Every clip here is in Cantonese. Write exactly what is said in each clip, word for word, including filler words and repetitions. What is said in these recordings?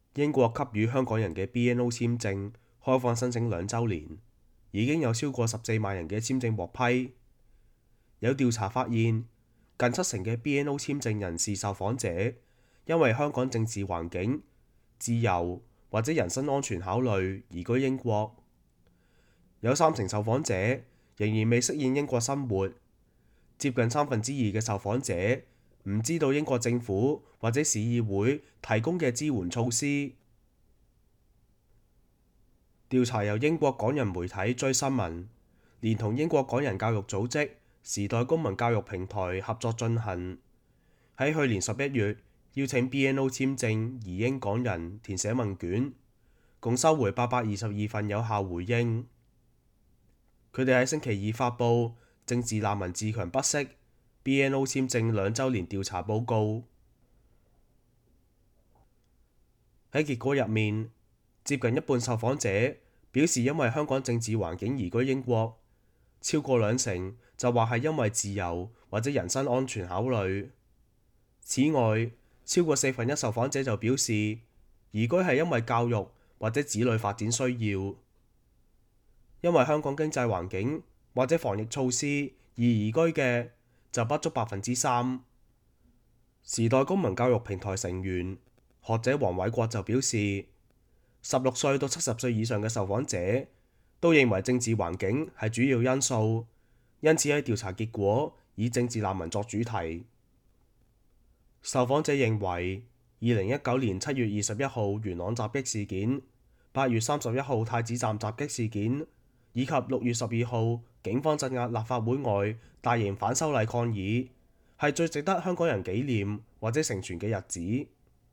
英國給予香港人嘅 B N O 簽證開放申請兩週年，已經有超過十四萬人嘅簽證獲批。有調查發現，近七成嘅 B N O 簽證人士受訪者因為香港政治環境、自由或者人身安全考慮移居英國。有三成受訪者仍然未適應英國生活，接近三分之二嘅受訪者唔知道英國政府或者市議會提供嘅支援措施。調查由英國港人媒體追新聞，連同英國港人教育組織時代公民教育平台合作進行。喺去年十一月，邀請 B N O 簽證移英港人填寫問卷，共收回八百二十二份有效回應。佢哋喺星期二發布政治難民自強不息 B N O 簽證兩週年調查報告。喺結果入面，接近一半受訪者表示因為香港政治環境移居英國，超過兩成就話係因為自由或者人身安全考慮。此外，超過四分一受訪者就表示移居係因為教育或者子女發展需要。因為香港經濟環境或者防疫措施而移居嘅就不足百分之三。時代公民教育平台成員學者黃偉國就表示，十六歲到七十歲以上嘅受訪者都認為政治環境係主要因素，因此喺調查結果以政治難民作主題。受訪者認為，二零一九年七月二十一號元朗襲擊事件、八月三十一號太子站襲擊事件，以及六月十二號警方鎮壓立法會外大型反修例抗議，係最值得香港人紀念或者承傳嘅日子。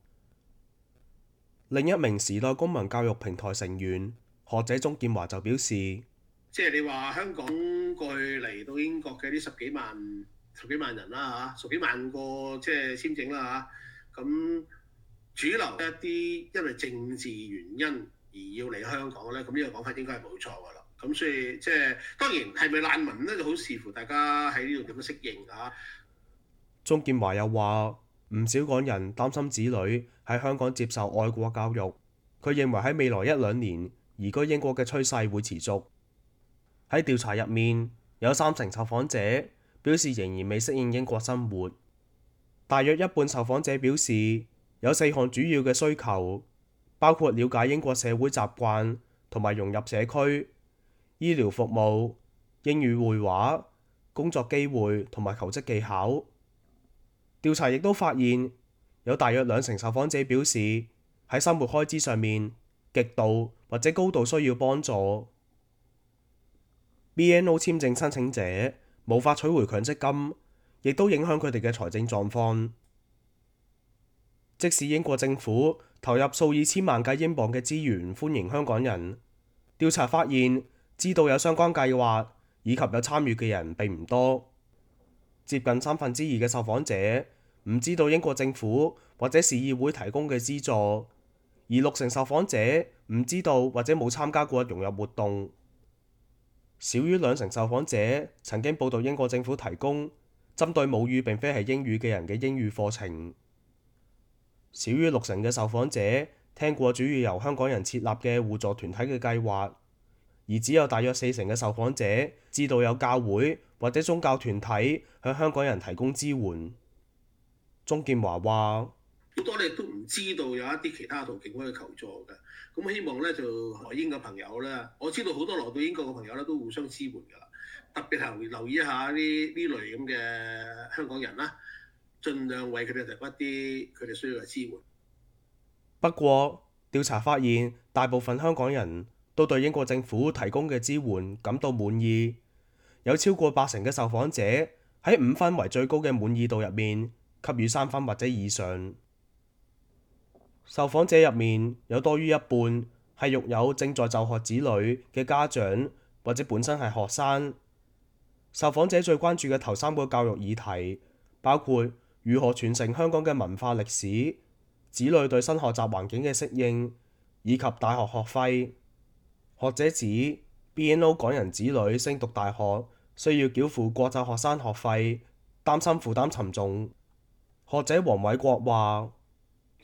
另一名時代公民教育平台成員學者鍾劍華就表示， 即係你話香港過去嚟到英國嘅呢十幾萬十幾萬人啦嚇，十幾萬個即係簽證啦嚇，咁主流一啲因為政治原因而要嚟香港咧，咁呢個講法應該係冇錯㗎啦。咁所以即係當然係咪難民咧，就好視乎大家喺呢度點樣適應嚇。 鍾劍華又話，唔少港人擔心子女喺香港接受愛國教育，佢認為喺未來一兩年移居英國嘅趨勢會持續。喺調查入面，有三成受訪者表示仍然未適應英國生活，大約一半受訪者表示有四項主要嘅需求，包括了解英國社會習慣同埋融入社區、醫療服務、英語會話、工作機會同埋求職技巧。調查亦都發現，有大約兩成受訪者表示喺生活開支上面極度或者高度需要幫助。B N O 簽證申請者無法取回強積金，亦都影響佢哋嘅財政狀況。即使英國政府投入數以千萬計英鎊嘅資源歡迎香港人，調查發現知道有相關計劃以及有參與嘅人並唔多。接近三分之二嘅受訪者唔知道英國政府或者市議會提供嘅資助，而六成受訪者唔知道或者冇參加過融入活動。少於兩成受訪者曾經報讀英國政府提供針對母語並非係英語嘅人嘅英語課程。少於六成嘅受訪者聽過主要由香港人設立嘅互助團體嘅計劃，而只有大約四成嘅受訪者知道有教會或者宗教團體向香港人提供支援。鍾劍華話： 好多你都唔知道有一啲其他途徑可以求助嘅，咁希望咧就來英嘅朋友咧，我知道好多來到英國嘅朋友咧都互相支援㗎啦，特別係留意一下呢呢類咁嘅香港人啦，盡量為佢哋提供一啲佢哋需要嘅支援。 不過調查發現，大部分香港人都對英國政府提供嘅支援感到滿意，有超過八成嘅受訪者喺五分為最高嘅滿意度入面給予三分或者以上。受訪者入面有多於一半係育有正在就學子女嘅家長或者本身係學生。受訪者最關注嘅頭三個教育議題包括如何傳承香港嘅文化歷史、子女對新學習環境嘅適應以及大學學費。學者指 B N O 港人子女升讀大學需要繳付國際學生學費，擔心負擔沉重。學者黃偉國話：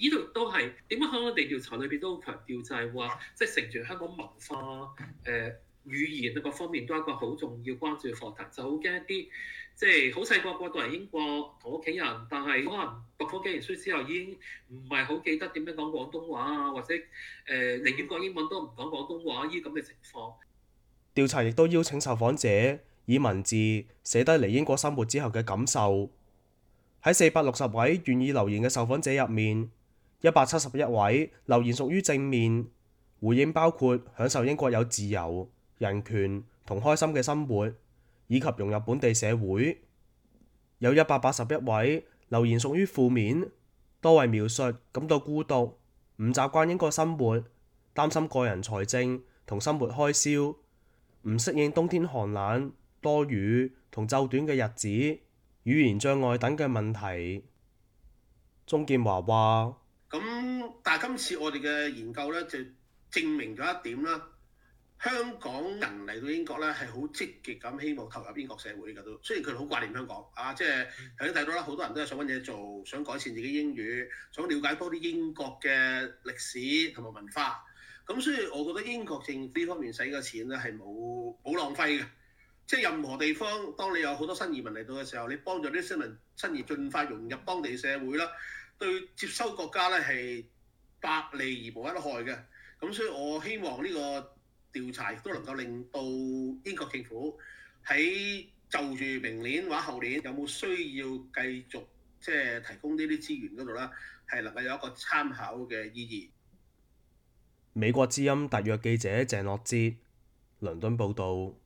呢度都係點解香港地調查裏邊都好強調就係話，即係承住香港文化、誒、呃、語言啊各方面都係一個好重要關注嘅課題，就好驚一啲即係好細個過到嚟英國同屋企人，但係可能讀咗幾年書之後已經唔係好記得點樣講廣東話啊，或者誒寧願講英文都唔講廣東話呢啲咁嘅情況。 調查亦都邀請受訪者以文字寫低嚟英國生活之後嘅感受。喺四百六十位願意留言嘅受訪者入面，一百七十一位留言屬於正面，回應包括享受英國有自由、人權同開心嘅生活，以及融入本地社會。有一百八十一位留言屬於負面，多為描述感到孤獨、唔習慣英國生活、擔心個人財政同生活開銷、唔適應冬天寒冷、多雨同晝短嘅日子、語言障礙等嘅問題。鍾建華話： 咁但係今次我哋嘅研究咧，就證明咗一點啦。香港人嚟到英國咧，係好積極咁希望投入英國社會㗎都。雖然佢哋好掛念香港啊，即係頭先睇到啦，好多人都係想揾嘢做，想改善自己英語，想了解多啲英國嘅歷史同埋文化。咁所以我覺得英國政府呢方面使嘅錢咧係冇冇浪費嘅。即係任何地方，當你有好多新移民嚟到嘅時候，你幫助啲新民新移盡快融入當地社會啦，對接收國家咧係百利而無一害嘅。咁所以我希望呢個調查亦都能夠令到英國政府喺就住明年或者後年有冇需要繼續即係提供呢啲資源嗰度咧，係能夠有一個參考嘅意義。 美國之音特約記者鄭樂哲，倫敦報導。